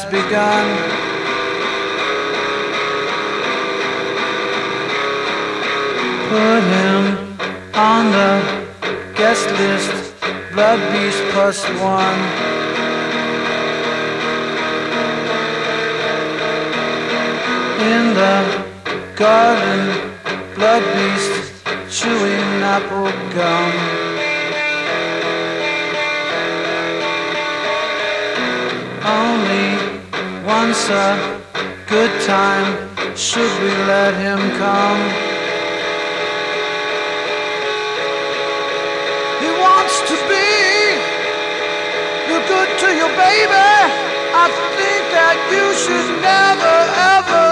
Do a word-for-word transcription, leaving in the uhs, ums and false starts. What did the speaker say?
begun. Put him on the guest list, Blood Beast plus one. In the garden, Blood Beast chewing apple gum. Only once a good time, should we let him come? He wants to be good to your baby. I think that you should never ever